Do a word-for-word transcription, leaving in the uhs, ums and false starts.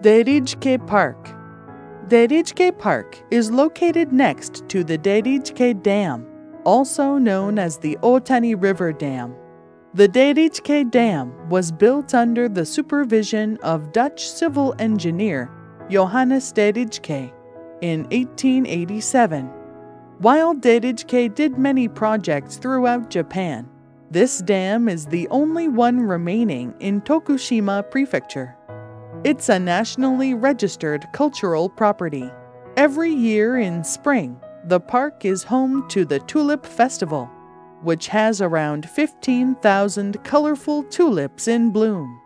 Dairijke Park. Dairijke Park is located next to the Dairijke Dam, also known as the Otani River Dam. The Dairijke Dam was built under the supervision of Dutch civil engineer Johannes Dairijke in eighteen eighty-seven. While Dairijke did many projects throughout Japan, this dam is the only one remaining in Tokushima Prefecture. It's a nationally registered cultural property. Every year in spring, the park is home to the Tulip Festival, which has around fifteen thousand colorful tulips in bloom.